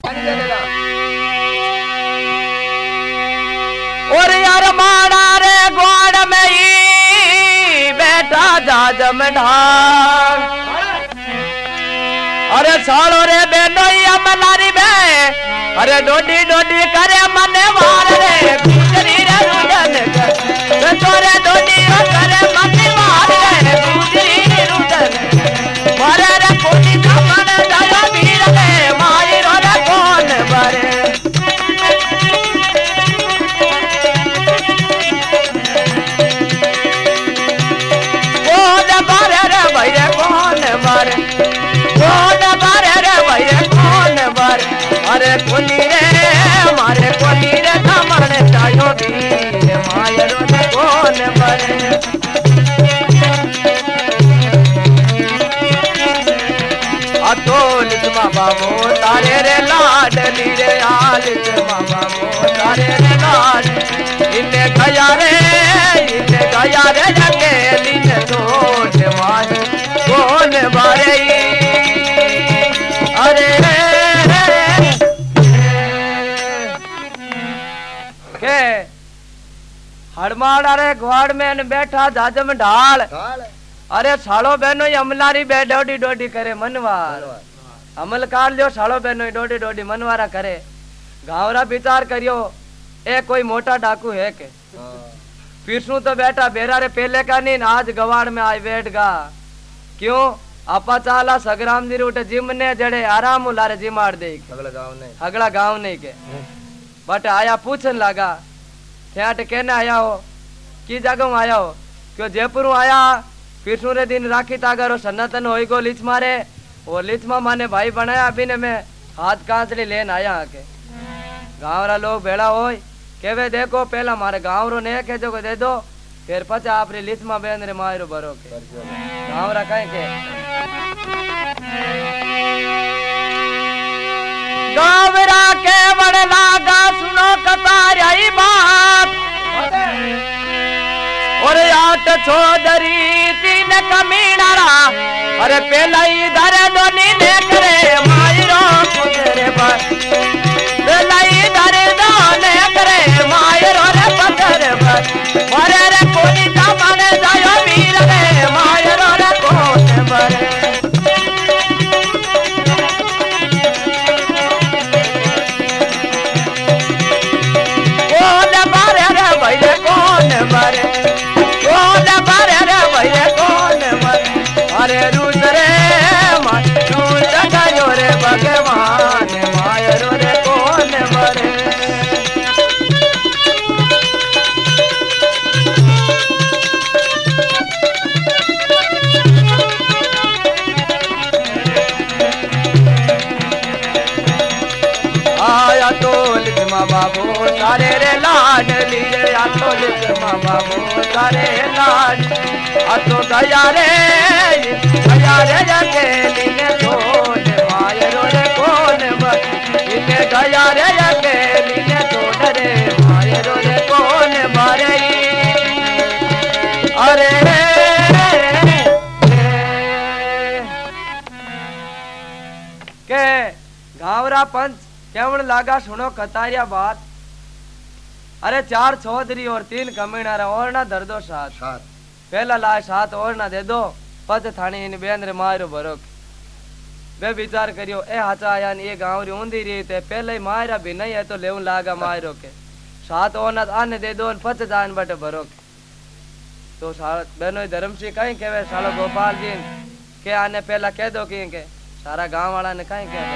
और यार माड़ा रे ग्वाड़ में ही बैठा जाजम ढाल। अरे सालो रे बेनो अमलारी बे अरे डोडी डोडी करे मने वार रे गुजरी रे रुदन तोरे डोडी करे मने वार रे गुजरी रे रुदन मारे रे कोटी कमन दया वीर रे माई रे कौन बरे कौन बरे रे भाई रे कौन बरे अरे कोनी रे मारे कोनी रे कमन चायो वीर मायरो ने कौन बरे अतोल बाबा मो तारे रे लाडली रे आल बाबा मो तारे रे लाड इन्ने गया रे जंगेली ने छोड़ मारे कौन बारे अरे के हड़माड़ा रे ग्वाड़ में बैठा जाजम ढाल। अरे सालो बहनो अमलारी बे डोडी डोडी करे मनवार अमल कार लियो सालो बहनो डोडी डोडी मनवारा करे गावरा विचार करियो ए कोई मोटा डाकू है के पिसू तो बैठा बेरा रे पहले का नहीं आज गवाड़ में आई बैठ गा क्यों आपा चाला सग्राम जी उठे जिम ने जड़े आराम उलारे जिमाड़ दे अगला गांव नहीं के बट आया पूछन लगा थे कहने आया हो की जगह आया हो क्यों जयपुर आया पिछू रे दिन राखी तागर सन्नातन हो गो लीच मारे वो लीच माने भाई बनाया अभी ने मैं हाथ कांचली लेन आया आके गाँव रा लोग भेड़ा हो केवे देखो पहला मारे गाँव रो ने जो दे दो फिर पचा आपरी लीच मा बेन रे मारो भरो के गाँव रा कहीं के गावरा के बड़ लागा सुनो कतारी बात और आठ छोदरी तीन कमीनारा अरे पहला इधर दोनी ने करे मायरो पुजरे पर पहला इधर दोने करे मायरो रे पत्थर पर मारे रे कोनी कमने जायो वीर रे मायरो रे कोन पर अरे रूस रे रूस गयो रे भगवान मायरो रे कौन मरे आया तो लिखमा बाबू सारे रे लाड लिए आ तो लिखमा बाबू सारे लाड आ तो गया रे जगे लीने छोड़ मायरो रे कौन इने गया रे जगे लीने छोड़ रे मायरो रे कौन मारे अरे के गावरा पंच केवल लागा सुनो कतारिया बात अरे 4 चौधरी और 3 कमीना और ना दर दो साथ पहला ला साथ और ना दे दो पच थानी इन बेन रे मारो भरो वे विचार करियो ए हाचा आया ये गांव री ऊंधी री ते पहले ही मायरा भी नहीं है तो लेवन लागा मायरो के साथ ओना आने दे दो पच जान बटे भरो तो बहनों धर्मसी कहीं कहवे सालो गोपाल जी के आने पहला कह दो कि के सारा गांव वाला ने कहीं कह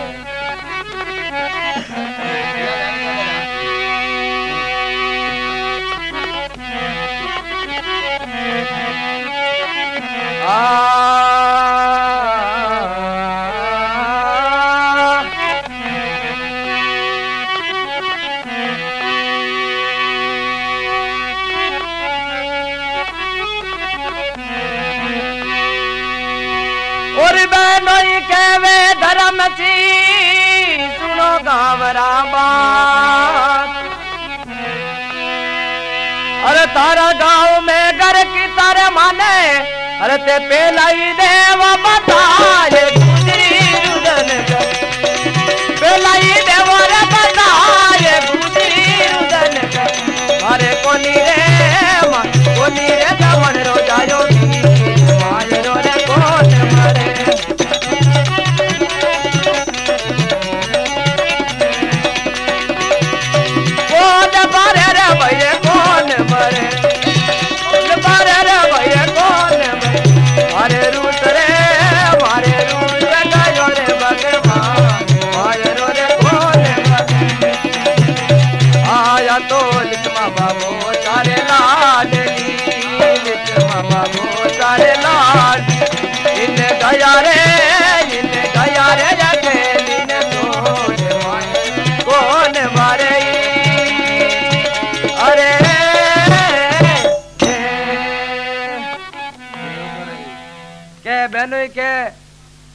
और बहनों कहवे धर्म ची सुनो गावरा बात अरे तारा गांव में घर की तारे माने अरे ते पहला ही देव बताए गुजरी रुदन पहला ही देव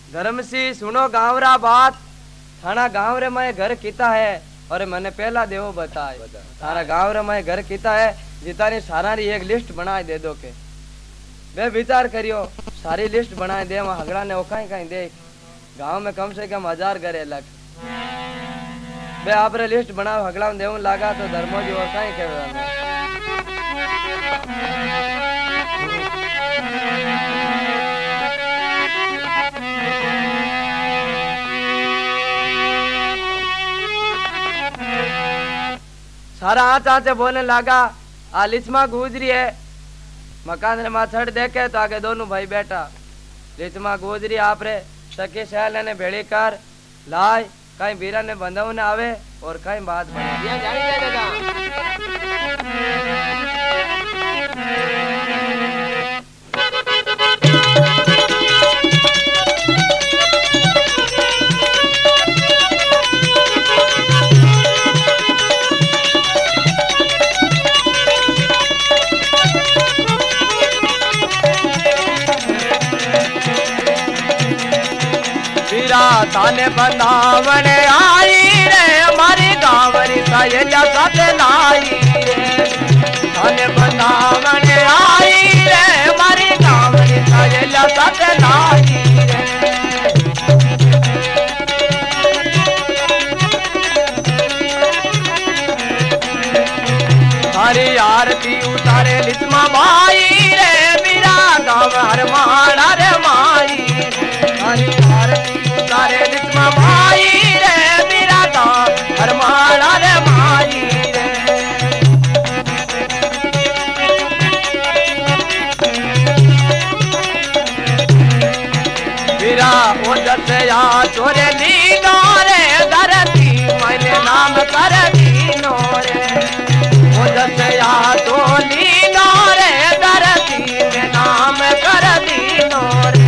धर्मसी सुनो गांवरा बात, थाना गांव रे मैं घर किता है और मैंने पहला देवो बताए। थारा गांव रे मैं घर किता है जितानी सारा एक लिस्ट बना दे दो के वे विचार करियो सारी लिस्ट बनाए दे वहां हगड़ा ने ओखाई कहीं देख गांव में कम से कम 1000 घर लग वे आप रे लिस्ट बनाओ हगड़ा में देवन लागा तो धर्मो जी और कहीं कहे सारा आँच आँचे बोलने लगा आ लिचमा गुजरी है मकान रे माछड़ देखे तो आगे दोनों भाई बैठा लिचमा गुजरी आप रे सके शहल ने भेड़ी कर लाए कहीं बीरा ने बंधव ने आवे और कहीं बात बना थाने बनावन आई रे हमारी गाँवरी सहेलिया साथ लाई रे थाने बनावन आई रे हमारी गाँवरी सहेलिया साथ लाई रे हरी आरती उतारे लिचमा भाई रे मेरा गाँव हर माड़ा रे माई हरी आरती तारे लिचमा भाई रे मेरा गाँव हर माड़ा रे माई रे मेरा ओ दसया चोरे लीनो रे धरती मैंने नाम कर दीनो रे ओ दसया तो लीनो रे धरती में नाम कर दीनो रे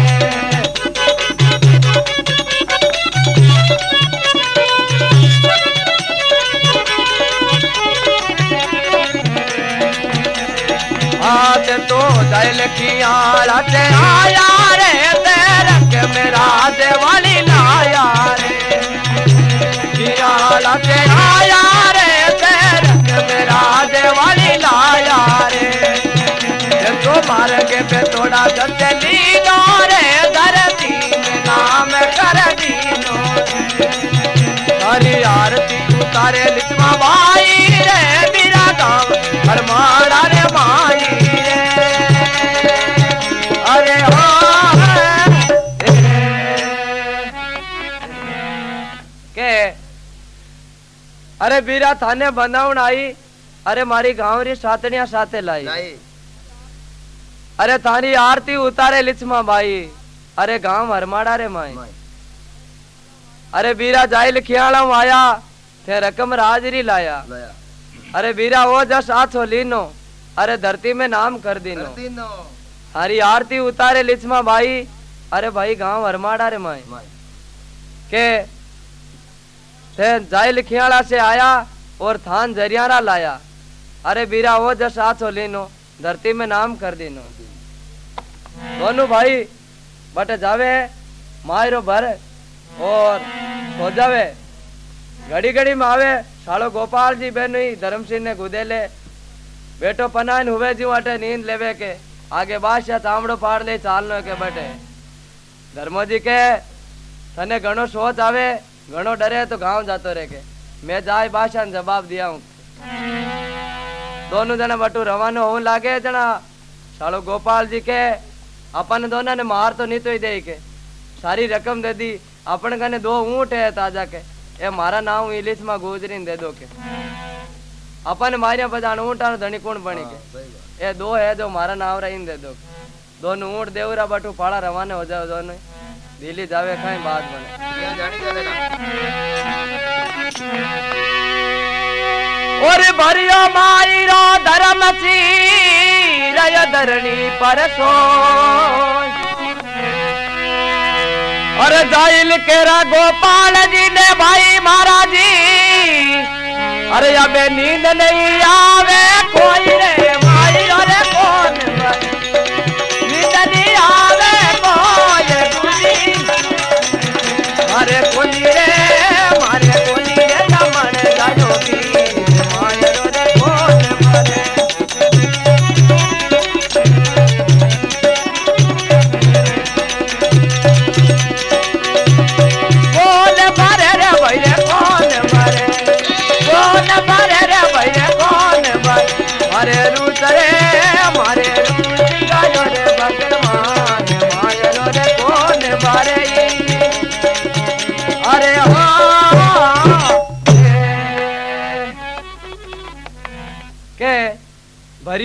तो दिल की आलत आया रे तेरे के मेरा देवाली लाया रे आलत आया रे तेरे के मेरा देवाली लाया रे तो मार के पे थोड़ा जल्दी लो रे धरती में नाम कर दीनो हरी आरती उतारे लिचमा भाई रे मेरा गाँव हर माड़ा रे माई अरे बीरा थाने बनावन आई अरे मारी गाँव री सातनिया साथे लाई अरे थारी आरती उतारे लिचमा भाई अरे गाँव हरमाड़ा रे माई अरे बीरा जाई लिखियाला आया थे रकम राजरी लाया अरे बीरा वो जस आछो लीनो अरे धरती में नाम कर दीनो हरी आरती उतारे लिचमा भाई अरे भाई गाँव हरमाड़ा रे माई के जाई लिखियाला से आया और थान जरियारा लाया अरे बीरा वो जस आछो लीनो धरती में नाम कर दीनो दोनों भाई बट जावे मायरो भर और सो जावे घड़ी घड़ी में आवे सालो गोपाल जी बेनुई धर्म सिंह ने गुदेले बेटो पनाइन हुए जी अटे नींद लेवे के आगे बादशाह चामड़ो पाड़ ले चालनो के बटे धर्मो जी के तने घणो सोच आवे घणो डरे तो गांव जातो रहे के मैं जाए बादशाह ने जवाब दिया हूं दोनों जना बटू रवानो होने लागे जना सालो गोपाल जी के अपन दोनों ने मार तो नहीं तो ही दे के सारी रकम दे दी अपन कने 2 ऊंट है ताजा के ए मारा नाम इंग्लिश में गुजरी दे दो के अपन मारिया बजान ऊंटा धनी कौन बनी के ए 2 है जो मारा नाम रही दे दो दोनों ऊंट देवरा बटू पाड़ा रवाना हो जाओ दोनों दिल्ली जावे कहीं बात बने और भरियो मायरो धर्म चीरय धरणी पर सो और जाइल केरा गोपाल जी ने भाई महाराज जी अरे अब नींद नहीं आवे कोई रे मायरो रे कौन नींद नहीं आवे कोई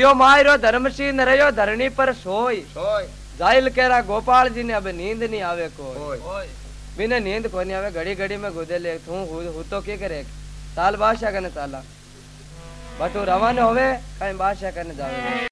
जियो मायरो धर्मसिंह रहो धरणी पर सोई जाइल केरा गोपाल जी ने अब नींद नहीं आवे कोई बिना नींद को नहीं आवे घड़ी घड़ी में गुदे ले तू हु तो के करे साल बादशाह कने साला बटू रवाना होवे कहीं बादशाह कने जावे।